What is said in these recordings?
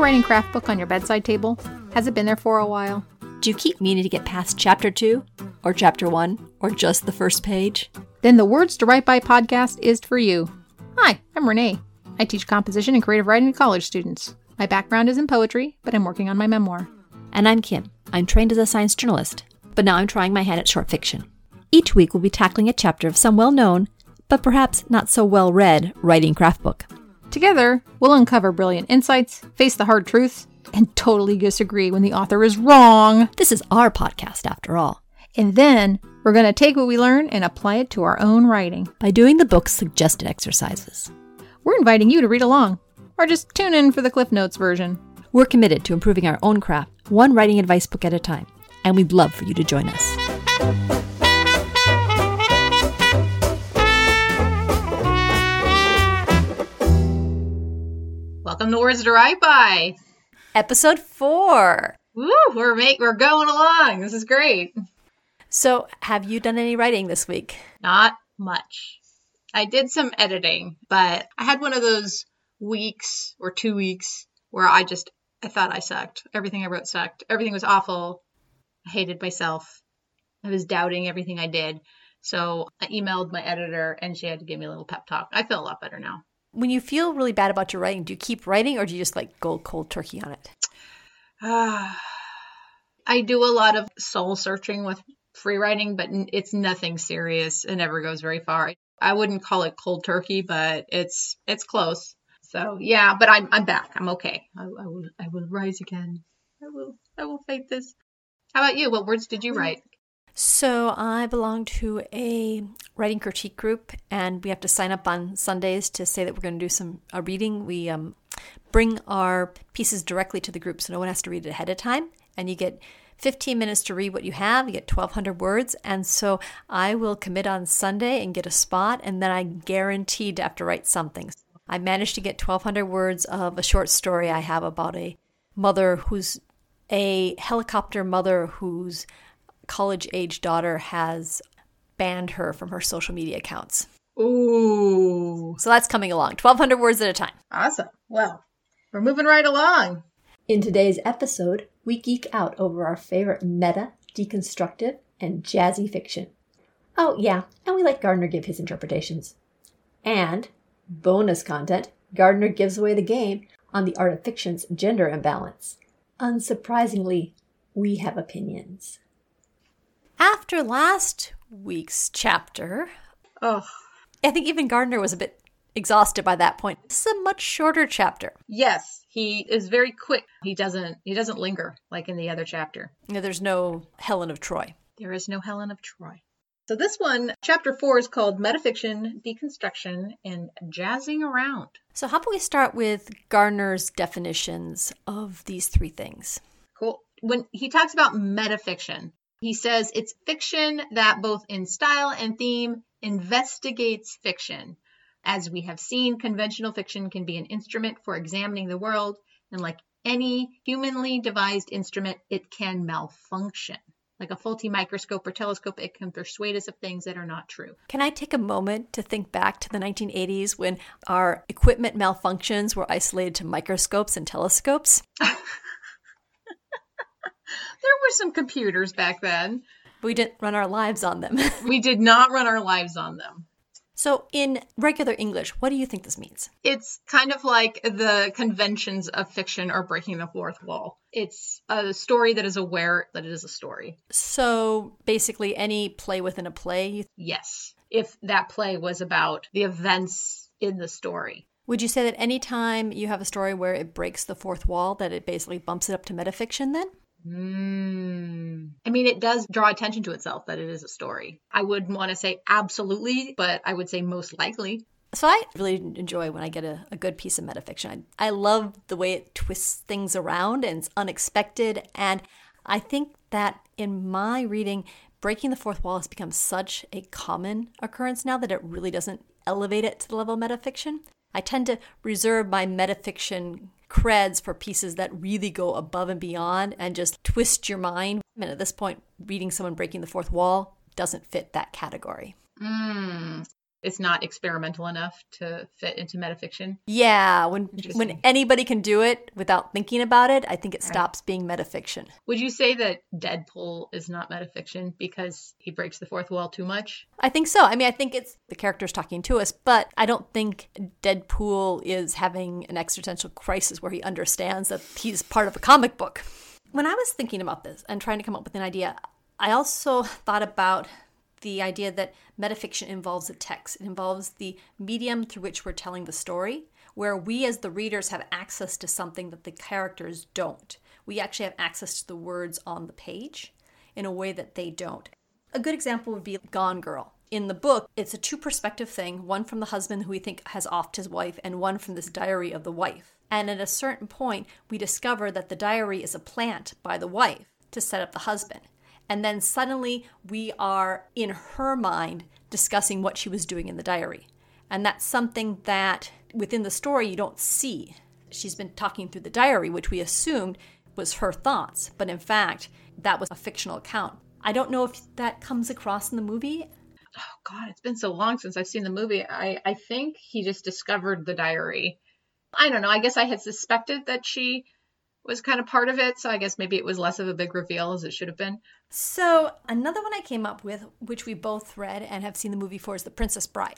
writing craft book on your bedside table? Has it been there for a while? Do you keep meaning to get past chapter 2? Or chapter 1? Or just the first page? Then the Words to Write By podcast is for you. Hi, I'm Renee. I teach composition and creative writing to college students. My background is in poetry, but I'm working on my memoir. And I'm Kim. I'm trained as a science journalist, but now I'm trying my hand at short fiction. Each week we'll be tackling a chapter of some well-known, but perhaps not so well-read, writing craft book. Together, we'll uncover brilliant insights, face the hard truths, and totally disagree when the author is wrong. This is our podcast, after all. And then, we're going to take what we learn and apply it to our own writing. By doing the book's suggested exercises. We're inviting you to read along, or just tune in for the Cliff Notes version. We're committed to improving our own craft, one writing advice book at a time, and we'd love for you to join us. Welcome to Words to Write By. Episode 4. Woo, we're going along. This is great. So, have you done any writing this week? Not much. I did some editing, but I had one of those weeks or 2 weeks where I thought I sucked. Everything I wrote sucked. Everything was awful. I hated myself. I was doubting everything I did. So I emailed my editor and she had to give me a little pep talk. I feel a lot better now. When you feel really bad about your writing, do you keep writing or do you just go cold turkey on it? I do a lot of soul searching with free writing, but it's nothing serious. It never goes very far. I wouldn't call it cold turkey, but it's close. So yeah, but I'm back. I'm okay. I will rise again. I will fight this. How about you? What words did you write? So I belong to a writing critique group, and we have to sign up on Sundays to say that we're going to do a reading. We bring our pieces directly to the group, so no one has to read it ahead of time. And you get 15 minutes to read what you have. You get 1,200 words. And so I will commit on Sunday and get a spot, and then I'm guaranteed to have to write something. I managed to get 1,200 words of a short story I have about a helicopter mother whose college-age daughter has banned her from her social media accounts. Ooh. So that's coming along. 1,200 words at a time. Awesome. Well, we're moving right along. In today's episode, we geek out over our favorite meta, deconstructive, and jazzy fiction. Oh, yeah, and we let Gardner give his interpretations. And, bonus content, Gardner gives away the game on the art of fiction's gender imbalance. Unsurprisingly, we have opinions. After last week's chapter, I think even Gardner was a bit exhausted by that point. This is a much shorter chapter. Yes, he is very quick. He doesn't linger like in the other chapter. There's no Helen of Troy. There is no Helen of Troy. So this one, chapter 4, is called Metafiction, Deconstruction, and Jazzing Around. So how about we start with Gardner's definitions of these three things? Cool. When he talks about metafiction, he says it's fiction that both in style and theme investigates fiction. As we have seen, conventional fiction can be an instrument for examining the world, and like any humanly devised instrument, it can malfunction. Like a faulty microscope or telescope, it can persuade us of things that are not true. Can I take a moment to think back to the 1980s when our equipment malfunctions were isolated to microscopes and telescopes? There were some computers back then. We didn't run our lives on them. We did not run our lives on them. So in regular English, what do you think this means? It's kind of like the conventions of fiction are breaking the fourth wall. It's a story that is aware that it is a story. So basically any play within a play? Yes, if that play was about the events in the story. Would you say that any time you have a story where it breaks the fourth wall, that it basically bumps it up to metafiction then? I mean, it does draw attention to itself that it is a story. I wouldn't want to say absolutely, but I would say most likely. So I really enjoy when I get a good piece of metafiction. I love the way it twists things around and it's unexpected. And I think that in my reading, breaking the fourth wall has become such a common occurrence now that it really doesn't elevate it to the level of metafiction. I tend to reserve my metafiction creds for pieces that really go above and beyond and just twist your mind. And at this point, reading someone breaking the fourth wall doesn't fit that category. It's not experimental enough to fit into metafiction. Yeah, when anybody can do it without thinking about it, I think it stops being metafiction. Would you say that Deadpool is not metafiction because he breaks the fourth wall too much? I think so. I mean, I think it's the characters talking to us, but I don't think Deadpool is having an existential crisis where he understands that he's part of a comic book. When I was thinking about this and trying to come up with an idea, I also thought about the idea that metafiction involves a text. It involves the medium through which we're telling the story, where we as the readers have access to something that the characters don't. We actually have access to the words on the page in a way that they don't. A good example would be Gone Girl. In the book, it's a two-perspective thing, one from the husband who we think has offed his wife, and one from this diary of the wife. And at a certain point, we discover that the diary is a plant by the wife to set up the husband. And then suddenly we are, in her mind, discussing what she was doing in the diary. And that's something that within the story you don't see. She's been talking through the diary, which we assumed was her thoughts. But in fact, that was a fictional account. I don't know if that comes across in the movie. Oh, God, it's been so long since I've seen the movie. I think he just discovered the diary. I don't know. I guess I had suspected that she was kind of part of it, so I guess maybe it was less of a big reveal as it should have been. So another one I came up with, which we both read and have seen the movie for, is The Princess Bride.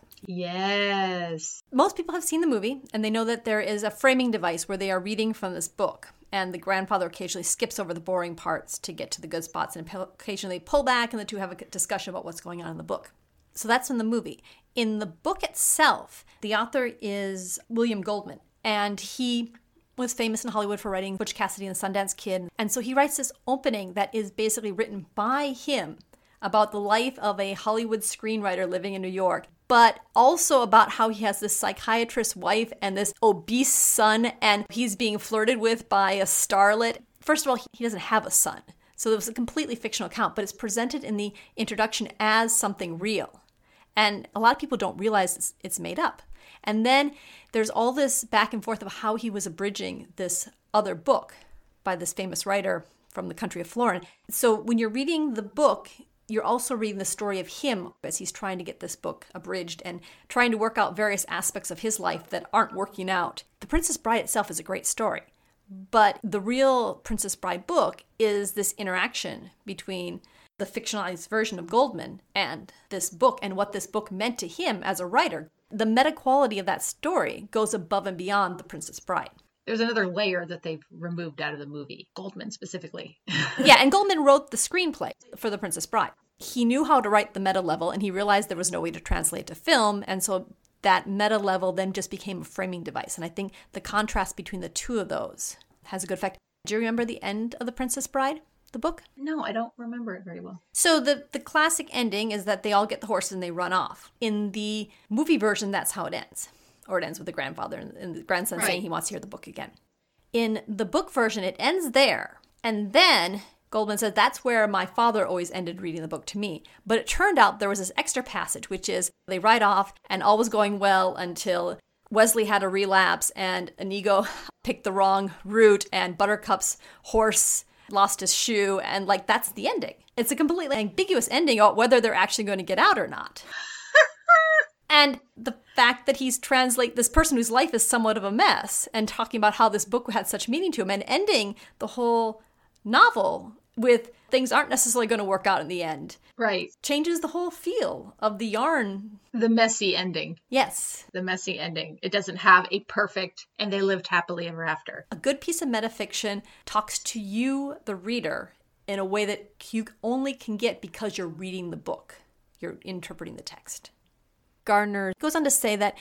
Yes. Most people have seen the movie, and they know that there is a framing device where they are reading from this book, and the grandfather occasionally skips over the boring parts to get to the good spots, and occasionally pull back, and the two have a discussion about what's going on in the book. So that's in the movie. In the book itself, the author is William Goldman, and he was famous in Hollywood for writing Butch Cassidy and the Sundance Kid. And so he writes this opening that is basically written by him about the life of a Hollywood screenwriter living in New York, but also about how he has this psychiatrist wife and this obese son, and he's being flirted with by a starlet. First of all, he doesn't have a son. So it was a completely fictional account, but it's presented in the introduction as something real. And a lot of people don't realize it's made up. And then there's all this back and forth of how he was abridging this other book by this famous writer from the country of Florin. So when you're reading the book, you're also reading the story of him as he's trying to get this book abridged and trying to work out various aspects of his life that aren't working out. The Princess Bride itself is a great story, but the real Princess Bride book is this interaction between the fictionalized version of Goldman and this book and what this book meant to him as a writer. The meta quality of that story goes above and beyond The Princess Bride. There's another layer that they've removed out of the movie, Goldman specifically. Yeah, and Goldman wrote the screenplay for The Princess Bride. He knew how to write the meta level, and he realized there was no way to translate to film, and so that meta level then just became a framing device. And I think the contrast between the two of those has a good effect. Do you remember the end of The Princess Bride, the book? No, I don't remember it very well. So the classic ending is that they all get the horse and they run off. In the movie version, that's how it ends. Or it ends with the grandfather and the grandson saying he wants to hear the book again. In the book version, it ends there. And then Goldman says, that's where my father always ended reading the book to me. But it turned out there was this extra passage, which is they ride off and all was going well until Wesley had a relapse and Inigo picked the wrong route and Buttercup's horse lost his shoe, and that's the ending. It's a completely ambiguous ending about whether they're actually going to get out or not. And the fact that he's this person whose life is somewhat of a mess and talking about how this book had such meaning to him and ending the whole novel with things aren't necessarily going to work out in the end. Right. Changes the whole feel of the yarn. The messy ending. Yes. The messy ending. It doesn't have a perfect, and they lived happily ever after. A good piece of metafiction talks to you, the reader, in a way that you only can get because you're reading the book. You're interpreting the text. Gardner goes on to say that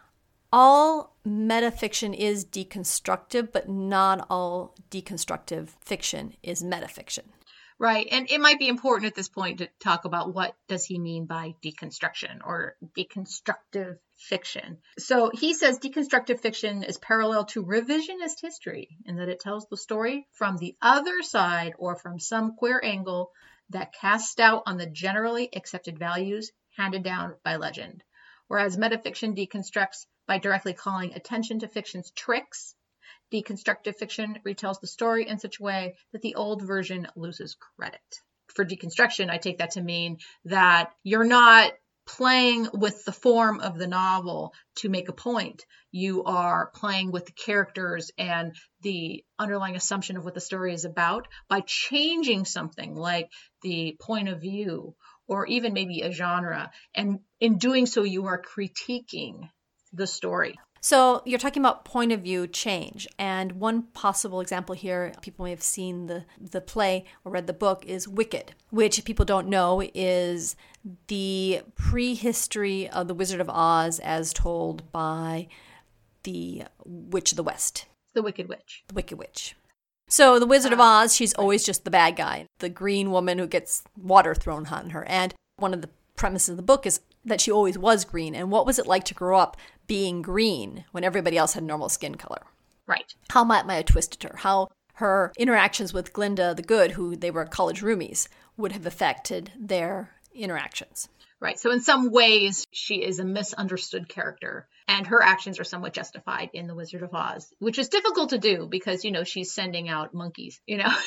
all metafiction is deconstructive, but not all deconstructive fiction is metafiction. Right. And it might be important at this point to talk about what does he mean by deconstruction or deconstructive fiction. So he says deconstructive fiction is parallel to revisionist history in that it tells the story from the other side or from some queer angle that casts doubt on the generally accepted values handed down by legend. Whereas metafiction deconstructs by directly calling attention to fiction's tricks, deconstructive fiction retells the story in such a way that the old version loses credit. For deconstruction, I take that to mean that you're not playing with the form of the novel to make a point. You are playing with the characters and the underlying assumption of what the story is about by changing something like the point of view or even maybe a genre. And in doing so, you are critiquing the story. So you're talking about point of view change. And one possible example here, people may have seen the play or read the book, is Wicked, which if people don't know is the prehistory of the Wizard of Oz as told by the Witch of the West. The Wicked Witch. The Wicked Witch. So the Wizard of Oz, she's always just the bad guy, the green woman who gets water thrown on her. And one of the premises of the book is that she always was green. And what was it like to grow up being green when everybody else had normal skin color? Right. How might have twisted her? How her interactions with Glinda the Good, who they were college roomies, would have affected their interactions. Right. So in some ways, she is a misunderstood character, and her actions are somewhat justified in The Wizard of Oz, which is difficult to do because, she's sending out monkeys,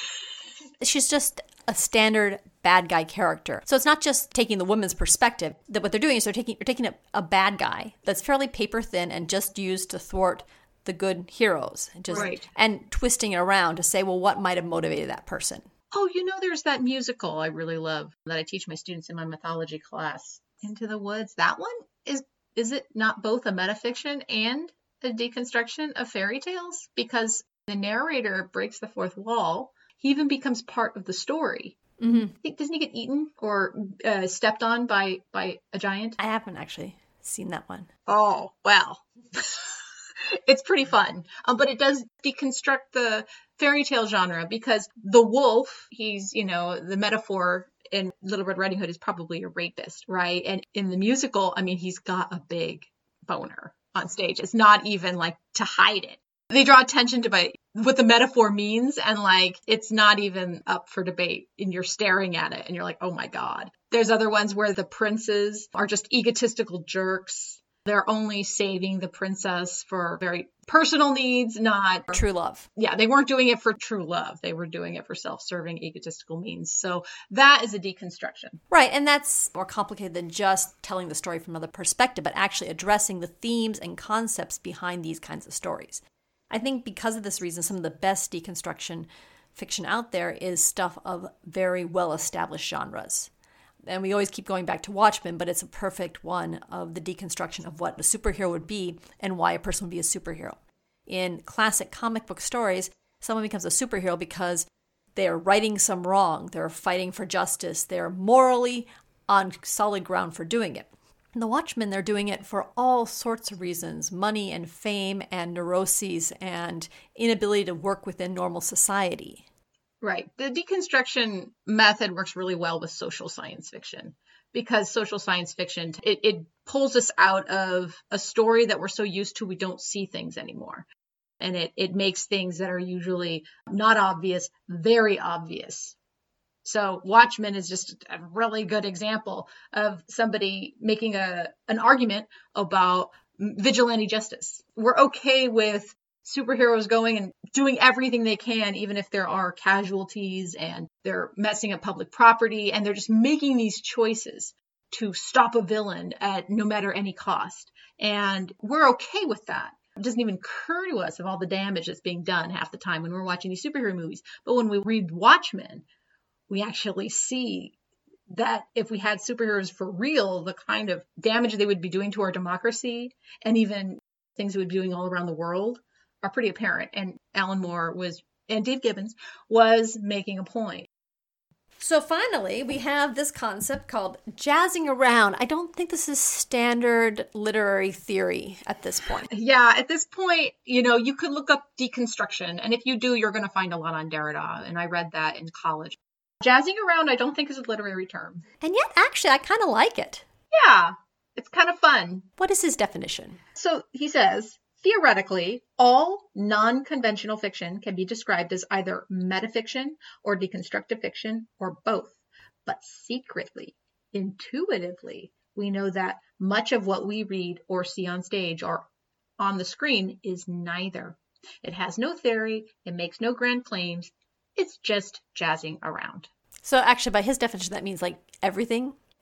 She's just a standard bad guy character. So it's not just taking the woman's perspective. That what they're doing is you're taking a bad guy that's fairly paper thin and just used to thwart the good heroes, and twisting it around to say, well, what might have motivated that person? Oh, there's that musical I really love that I teach my students in my mythology class, Into the Woods. That one is it not both a metafiction and a deconstruction of fairy tales? Because the narrator breaks the fourth wall. He even becomes part of the story. Mm-hmm. Doesn't he get eaten or stepped on by a giant? I haven't actually seen that one. Oh, well. It's pretty fun. But it does deconstruct the fairy tale genre because the wolf, he's, the metaphor in Little Red Riding Hood is probably a rapist, right? And in the musical, he's got a big boner on stage. It's not even like to hide it. They draw attention to what the metaphor means, and it's not even up for debate, and you're staring at it and you're like, oh my God. There's other ones where the princes are just egotistical jerks. They're only saving the princess for very personal needs, not true love. Yeah, they weren't doing it for true love. They were doing it for self-serving, egotistical means. So that is a deconstruction. Right, and that's more complicated than just telling the story from another perspective, but actually addressing the themes and concepts behind these kinds of stories. I think because of this reason, some of the best deconstruction fiction out there is stuff of very well-established genres. And we always keep going back to Watchmen, but it's a perfect one of the deconstruction of what a superhero would be and why a person would be a superhero. In classic comic book stories, someone becomes a superhero because they're righting some wrong, they're fighting for justice, they're morally on solid ground for doing it. In The Watchmen, they're doing it for all sorts of reasons, money and fame and neuroses and inability to work within normal society. Right. The deconstruction method works really well with social science fiction because social science fiction, it pulls us out of a story that we're so used to we don't see things anymore. And it makes things that are usually not obvious, very obvious. So Watchmen is just a really good example of somebody making an argument about vigilante justice. We're okay with superheroes going and doing everything they can, even if there are casualties and they're messing up public property, and they're just making these choices to stop a villain at no matter any cost. And we're okay with that. It doesn't even occur to us of all the damage that's being done half the time when we're watching these superhero movies. But when we read Watchmen, we actually see that if we had superheroes for real, the kind of damage they would be doing to our democracy and even things they would be doing all around the world are pretty apparent. And Alan Moore and Dave Gibbons was making a point. So finally, we have this concept called jazzing around. I don't think this is standard literary theory at this point. Yeah, at this point, you could look up deconstruction. And if you do, you're going to find a lot on Derrida. And I read that in college. Jazzing around, I don't think is a literary term. And yet, actually, I kind of like it. Yeah, it's kind of fun. What is his definition? So he says, theoretically, all non-conventional fiction can be described as either metafiction or deconstructive fiction or both. But secretly, intuitively, we know that much of what we read or see on stage or on the screen is neither. It has no theory. It makes no grand claims. It's just jazzing around. So actually, by his definition, that means like everything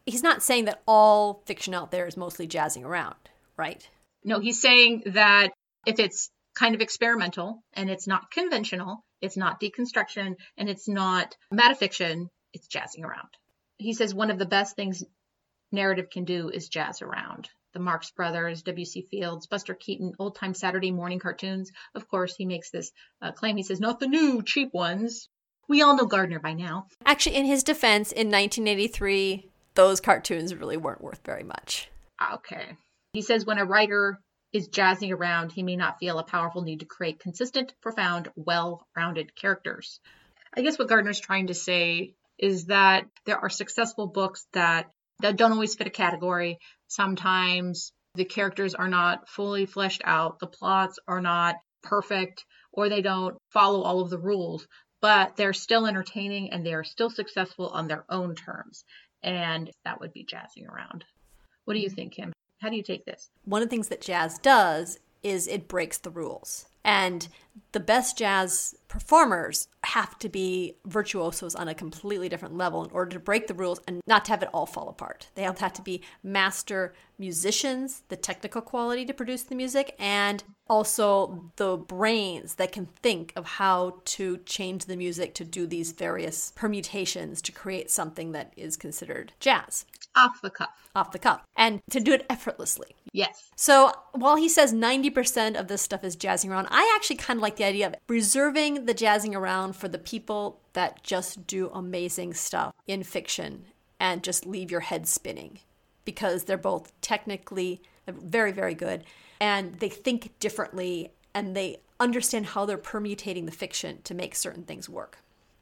He's not saying that all fiction out there is mostly jazzing around, right? No, he's saying that if it's kind of experimental and it's not conventional, it's not deconstruction, and it's not metafiction, it's jazzing around. He says one of the best things narrative can do is jazz around. The Marx Brothers, W.C. Fields, Buster Keaton, old-time Saturday morning cartoons. Of course, he makes this claim. He says, not the new, cheap ones. We all know Gardner by now. Actually, in his defense, in 1983, those cartoons really weren't worth very much. Okay. He says when a writer is jazzing around, he may not feel a powerful need to create consistent, profound, well-rounded characters. I guess what Gardner's trying to say is that there are successful books that don't always fit a category. Sometimes the characters are not fully fleshed out, the plots are not perfect, or they don't follow all of the rules, but they're still entertaining and they are still successful on their own terms. And that would be jazzing around. What do you think, Kim? How do you take this? One of the things that jazz does is it breaks the rules. And the best jazz performers have to be virtuosos on a completely different level in order to break the rules and not to have it all fall apart. They have to be master musicians, the technical quality to produce the music, and also the brains that can think of how to change the music to do these various permutations to create something that is considered jazz. Off the cuff. Off the cuff. And to do it effortlessly. Yes. So while he says 90% of this stuff is jazzing around, I actually kind of like the idea of reserving the jazzing around for the people that just do amazing stuff in fiction and just leave your head spinning, because they're both technically very, very good and they think differently and they understand how they're permutating the fiction to make certain things work.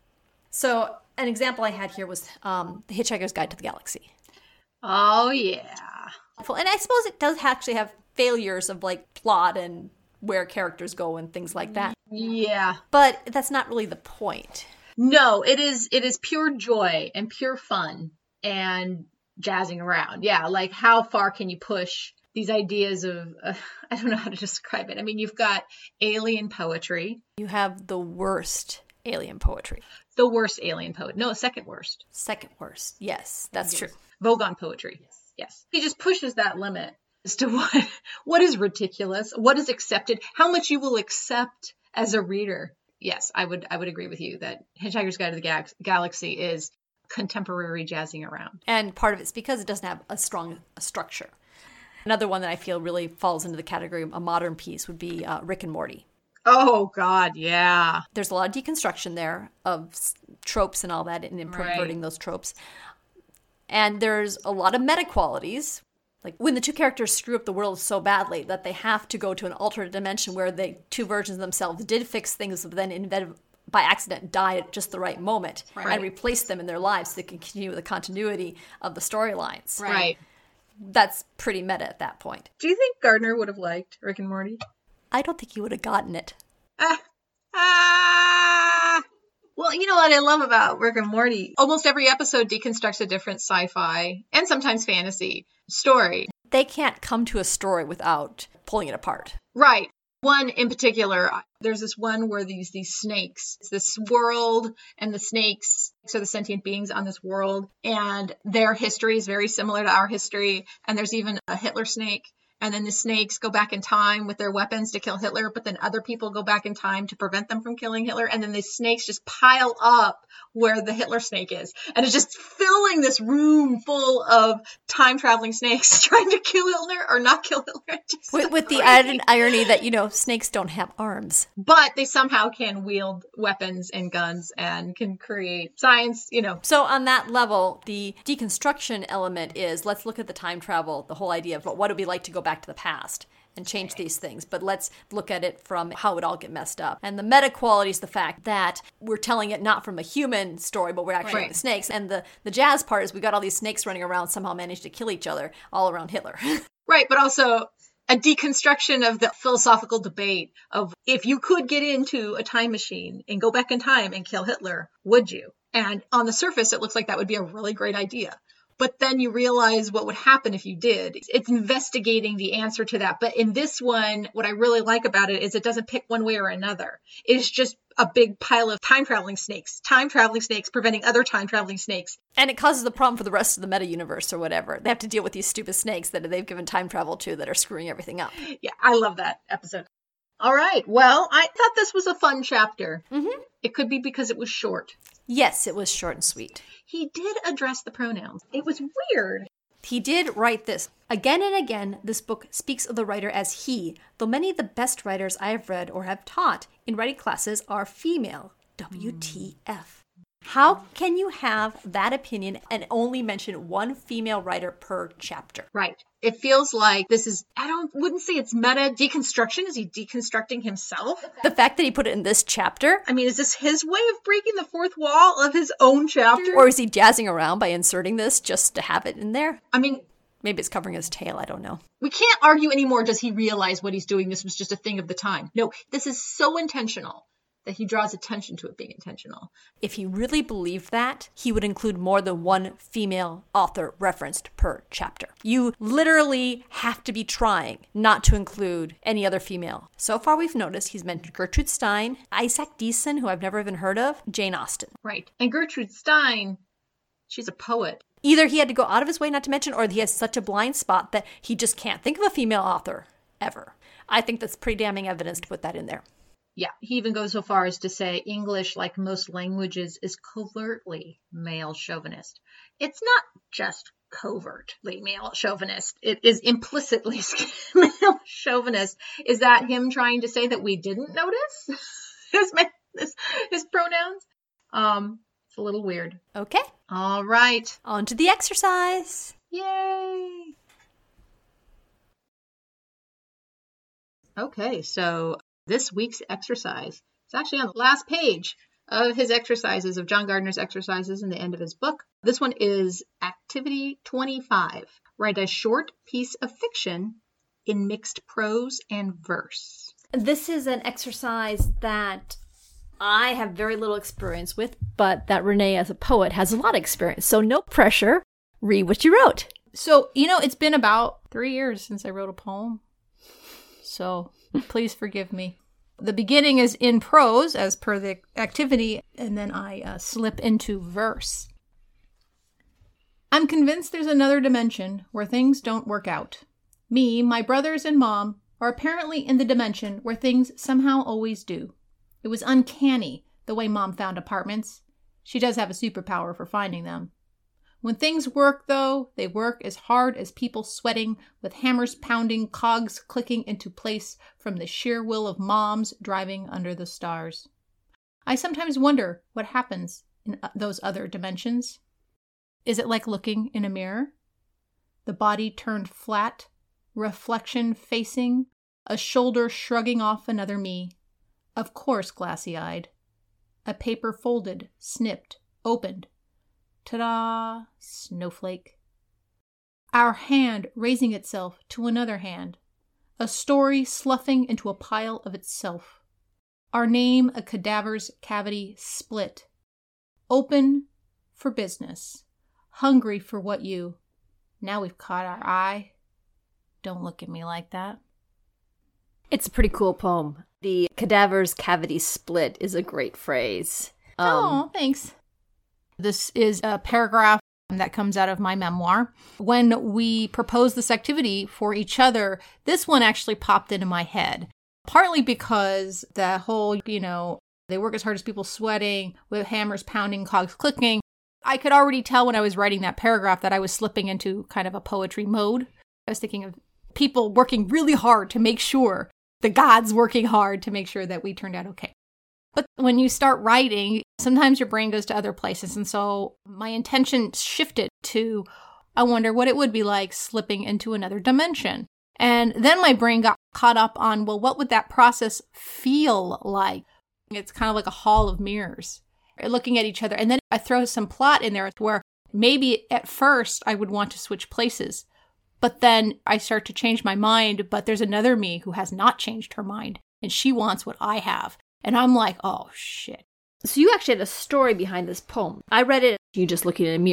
So an example I had here was The Hitchhiker's Guide to the Galaxy. Oh, yeah. And I suppose it does actually have failures of like plot and where characters go and things like that. Yeah. But that's not really the point. No, it is pure joy and pure fun and jazzing around. Yeah, like how far can you push these ideas of, I don't know how to describe it. I mean, you've got alien poetry. You have the worst alien poetry. The worst alien poet. No, second worst. Second worst. Yes, that's true. Vogon poetry. Yes. He just pushes that limit as to what is ridiculous, what is accepted, how much you will accept as a reader. Yes, I would agree with you that Hitchhiker's Guide to the Galaxy is contemporary jazzing around. And part of it's because it doesn't have a strong structure. Another one that I feel really falls into the category of a modern piece would be Rick and Morty. Oh, God, yeah. There's a lot of deconstruction there of tropes and all that and perverting those tropes. And there's a lot of meta qualities. Like when the two characters screw up the world so badly that they have to go to an alternate dimension where the two versions of themselves did fix things but then by accident die at just the right moment and replace them in their lives so they can continue the continuity of the storylines. Right. That's pretty meta at that point. Do you think Gardner would have liked Rick and Morty? I don't think he would have gotten it. Well, you know what I love about Rick and Morty? Almost every episode deconstructs a different sci-fi and sometimes fantasy story. They can't come to a story without pulling it apart. Right. One in particular, there's this one where these snakes, it's this world and the snakes, so the sentient beings on this world, and their history is very similar to our history. And there's even a Hitler snake. And then the snakes go back in time with their weapons to kill Hitler, but then other people go back in time to prevent them from killing Hitler. And then the snakes just pile up where the Hitler snake is. And it's just filling this room full of time-traveling snakes trying to kill Hitler or not kill Hitler. With the added irony that, snakes don't have arms. But they somehow can wield weapons and guns and can create science, So on that level, the deconstruction element is, let's look at the time travel, the whole idea of what would it be like to go back to the past and change these things, but let's look at it from how it all get messed up. And the meta quality is the fact that we're telling it not from a human story, but we're actually the snakes. And the jazz part is we got all these snakes running around, somehow managed to kill each other all around Hitler. Right, but also a deconstruction of the philosophical debate of if you could get into a time machine and go back in time and kill Hitler, would you? And on the surface, it looks like that would be a really great idea. but then you realize what would happen if you did. It's investigating the answer to that. But in this one, what I really like about it is it doesn't pick one way or another. It's just a big pile of time-traveling snakes preventing other time-traveling snakes. And it causes the problem for the rest of the meta universe or whatever. They have to deal with these stupid snakes that they've given time travel to that are screwing everything up. Yeah, I love that episode. All right. Well, I thought this was a fun chapter. Mm-hmm. It could be because it was short. Yes, it was short and sweet. He did address the pronouns. It was weird. He did write this. Again and again, this book speaks of the writer as he, though many of the best writers I have read or have taught in writing classes are female. WTF. How can you have that opinion and only mention one female writer per chapter? Right. It feels like this is, wouldn't say it's meta deconstruction. Is he deconstructing himself? The fact that he put it in this chapter? I mean, is this his way of breaking the fourth wall of his own chapter? Or is he jazzing around by inserting this just to have it in there? I mean, maybe it's covering his tail. I don't know. We can't argue anymore. Does he realize what he's doing? This was just a thing of the time. No, this is so intentional that he draws attention to it being intentional. If he really believed that, he would include more than one female author referenced per chapter. You literally have to be trying not to include any other female. So far we've noticed he's mentioned Gertrude Stein, Isaac Deason, who I've never even heard of, Jane Austen. Right. And Gertrude Stein, she's a poet. Either he had to go out of his way not to mention, or he has such a blind spot that he just can't think of a female author ever. I think that's pretty damning evidence to put that in there. Yeah, he even goes so far as to say English, like most languages, is covertly male chauvinist. It's not just covertly male chauvinist. It is implicitly male chauvinist. Is that him trying to say that we didn't notice his pronouns? It's a little weird. Okay. All right. On to the exercise. Yay. Okay, so this week's exercise is actually on the last page of his exercises, of John Gardner's exercises in the end of his book. This one is Activity 25. Write a short piece of fiction in mixed prose and verse. This is an exercise that I have very little experience with, but that Renee as a poet has a lot of experience. So no pressure. Read what you wrote. So, it's been about 3 years since I wrote a poem. So please forgive me. The beginning is in prose, as per the activity, and then I slip into verse. I'm convinced there's another dimension where things don't work out. Me, my brothers, and Mom are apparently in the dimension where things somehow always do. It was uncanny, the way Mom found apartments. She does have a superpower for finding them. When things work, though, they work as hard as people sweating, with hammers pounding, cogs clicking into place from the sheer will of moms driving under the stars. I sometimes wonder what happens in those other dimensions. Is it like looking in a mirror? The body turned flat, reflection facing, a shoulder shrugging off another me. Of course, glassy-eyed. A paper folded, snipped, opened. Ta-da! Snowflake. Our hand raising itself to another hand. A story sloughing into a pile of itself. Our name a cadaver's cavity split. Open for business. Hungry for what you. Now we've caught our eye. Don't look at me like that. It's a pretty cool poem. The cadaver's cavity split is a great phrase. Oh, thanks. This is a paragraph that comes out of my memoir. When we proposed this activity for each other, this one actually popped into my head. Partly because the whole, they work as hard as people sweating, with hammers pounding, cogs clicking. I could already tell when I was writing that paragraph that I was slipping into kind of a poetry mode. I was thinking of people working really hard to make sure, the gods working hard to make sure that we turned out okay. But when you start writing, sometimes your brain goes to other places. And so my intention shifted to, I wonder what it would be like slipping into another dimension. And then my brain got caught up on, well, what would that process feel like? It's kind of like a hall of mirrors, looking at each other. And then I throw some plot in there where maybe at first I would want to switch places. But then I start to change my mind. But there's another me who has not changed her mind. And she wants what I have. And I'm like, oh, shit. So you actually had a story behind this poem. I read it, you just looking in a mirror.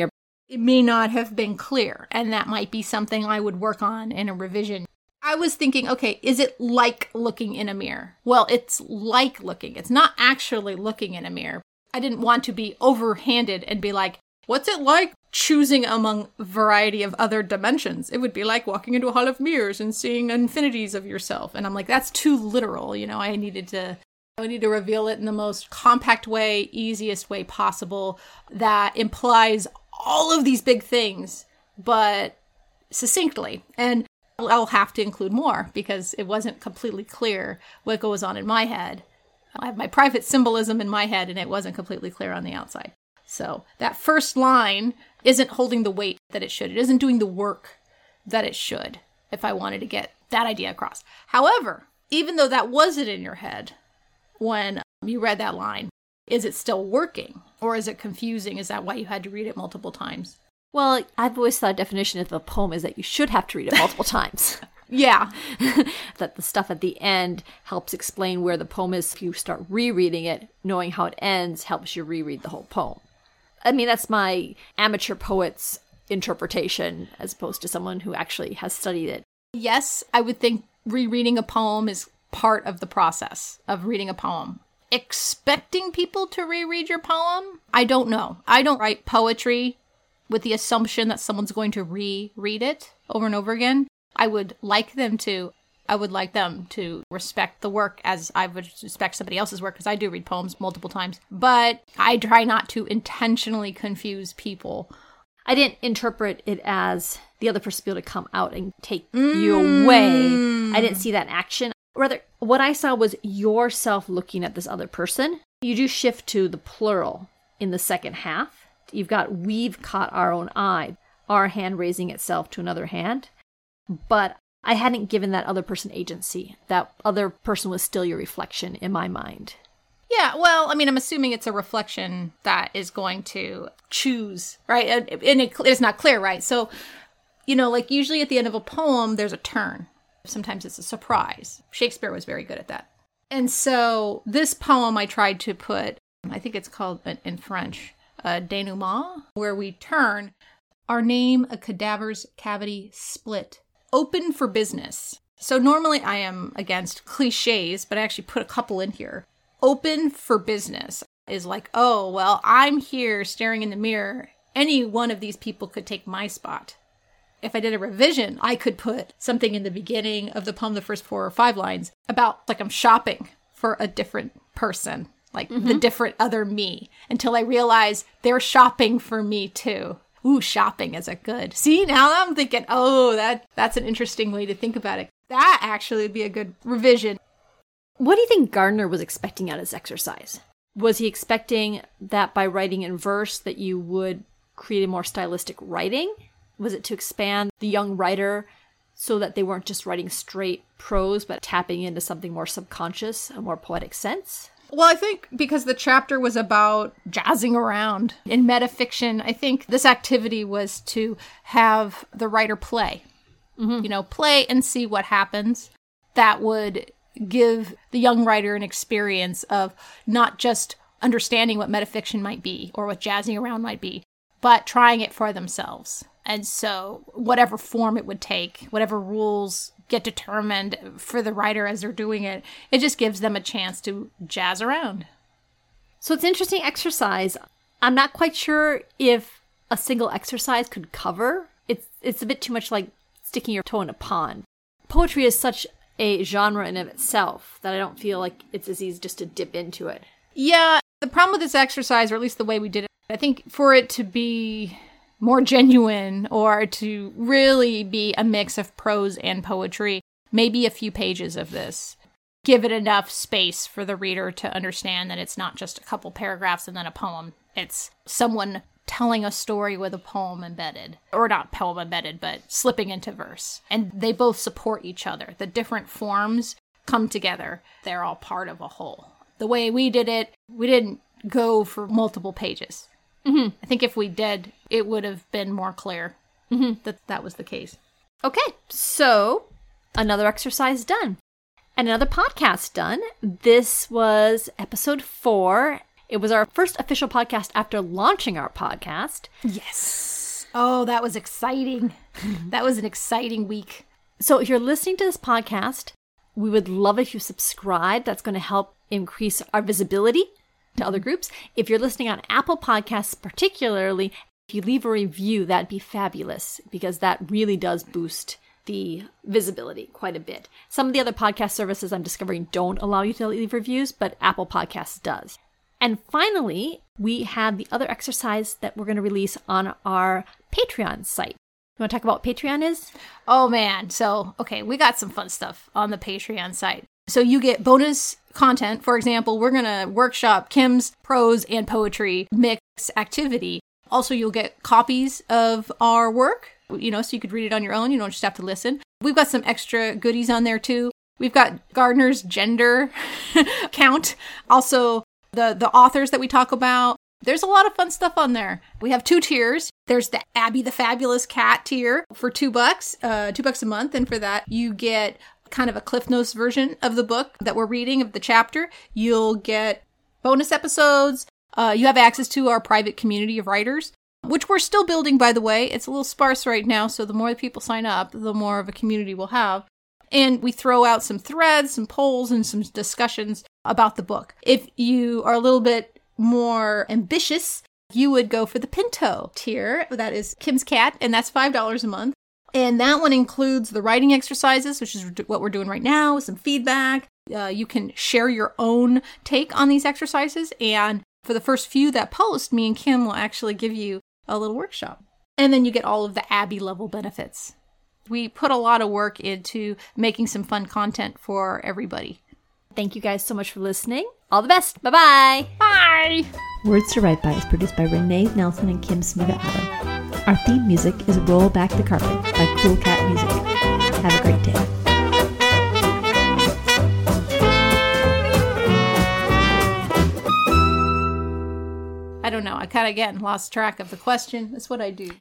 it may not have been clear, and that might be something I would work on in a revision. I was thinking, okay, is it like looking in a mirror? Well, it's like looking. It's not actually looking in a mirror. I didn't want to be overhanded and be like, what's it like choosing among a variety of other dimensions? It would be like walking into a hall of mirrors and seeing infinities of yourself. And I'm like, that's too literal. You know, I need to reveal it in the most compact way, easiest way possible that implies all of these big things, but succinctly. And I'll have to include more because it wasn't completely clear what goes on in my head. I have my private symbolism in my head and it wasn't completely clear on the outside. So that first line isn't holding the weight that it should. It isn't doing the work that it should if I wanted to get that idea across. However, even though that wasn't in your head when you read that line, is it still working or is it confusing? Is that why you had to read it multiple times? Well, I've always thought a definition of a poem is that you should have to read it multiple times. Yeah. That the stuff at the end helps explain where the poem is. If you start rereading it, knowing how it ends helps you reread the whole poem. I mean, that's my amateur poet's interpretation as opposed to someone who actually has studied it. Yes, I would think rereading a poem is part of the process of reading a poem. Expecting people to reread your poem? I don't know. I don't write poetry with the assumption that someone's going to reread it over and over again. I would like them to. I would like them to respect the work as I would respect somebody else's work, because I do read poems multiple times. But I try not to intentionally confuse people. I didn't interpret it as the other person be able to come out and take you away. I didn't see that action. Rather, what I saw was yourself looking at this other person. You do shift to the plural in the second half. You've got we've caught our own eye, our hand raising itself to another hand. But I hadn't given that other person agency. That other person was still your reflection in my mind. Yeah, well, I mean, I'm assuming it's a reflection that is going to choose, right? And it's not clear, right? So, you know, like usually at the end of a poem, there's a turn. Sometimes it's a surprise. Shakespeare was very good at that. And so this poem I tried to put, I think it's called in French, denouement, where we turn our name, a cadaver's cavity split, open for business. So normally I am against cliches, but I actually put a couple in here. Open for business is like, oh, well, I'm here staring in the mirror. Any one of these people could take my spot. If I did a revision, I could put something in the beginning of the poem, the first 4 or 5 lines, about like I'm shopping for a different person, like the different other me, until I realize they're shopping for me too. Ooh, shopping is a good. See, now I'm thinking, oh, that's an interesting way to think about it. That actually would be a good revision. What do you think Gardner was expecting out of this exercise? Was he expecting that by writing in verse that you would create a more stylistic writing? Was it to expand the young writer so that they weren't just writing straight prose, but tapping into something more subconscious, a more poetic sense? Well, I think because the chapter was about jazzing around in metafiction, I think this activity was to have the writer play. You know, play and see what happens. That would give the young writer an experience of not just understanding what metafiction might be or what jazzing around might be, but trying it for themselves. And so whatever form it would take, whatever rules get determined for the writer as they're doing it, it just gives them a chance to jazz around. So it's an interesting exercise. I'm not quite sure if a single exercise could cover. It's a bit too much like sticking your toe in a pond. Poetry is such a genre in of itself that I don't feel like it's as easy just to dip into it. Yeah, the problem with this exercise, or at least the way we did it, I think for it to be more genuine or to really be a mix of prose and poetry, maybe a few pages of this. Give it enough space for the reader to understand that it's not just a couple paragraphs and then a poem. It's someone telling a story with a poem embedded. Or not poem embedded, but slipping into verse. And they both support each other. The different forms come together. They're all part of a whole. The way we did it, we didn't go for multiple pages. I think if we did, it would have been more clear that was the case. Okay, so another exercise done. And another podcast done. This was episode 4. It was our first official podcast after launching our podcast. Yes. Oh, that was exciting. That was an exciting week. So if you're listening to this podcast, we would love if you subscribe. That's going to help increase our visibility to other groups. If you're listening on Apple Podcasts particularly, if you leave a review, that'd be fabulous because that really does boost the visibility quite a bit. Some of the other podcast services I'm discovering don't allow you to leave reviews, but Apple Podcasts does. And finally, we have the other exercise that we're going to release on our Patreon site. You want to talk about what Patreon is? Oh, man. So, okay, we got some fun stuff on the Patreon site. So you get bonus content. For example, we're going to workshop Kim's prose and poetry mix activity. Also, you'll get copies of our work, so you could read it on your own. You don't just have to listen. We've got some extra goodies on there, too. We've got Gardner's gender count. Also, the authors that we talk about. There's a lot of fun stuff on there. We have 2 tiers. There's the Abby the Fabulous Cat tier for $2, $2 a month. And for that, you get kind of a Cliff Notes version of the book that we're reading, of the chapter. You'll get bonus episodes. You have access to our private community of writers, which we're still building, by the way. It's a little sparse right now, so the more people sign up, the more of a community we'll have. And we throw out some threads, some polls, and some discussions about the book. If you are a little bit more ambitious, you would go for the Pinto tier. That is Kim's Cat, and that's $5 a month. And that one includes the writing exercises, which is what we're doing right now, some feedback. You can share your own take on these exercises. And for the first few that post, me and Kim will actually give you a little workshop. And then you get all of the Abby level benefits. We put a lot of work into making some fun content for everybody. Thank you guys so much for listening. All the best. Bye-bye. Bye. Words to Write By is produced by Renee Nelson and Kim Smuda-Addo. Our theme music is Roll Back the Carpet by Cool Cat Music. Have a great day. I don't know. I kind of, again, lost track of the question. That's what I do.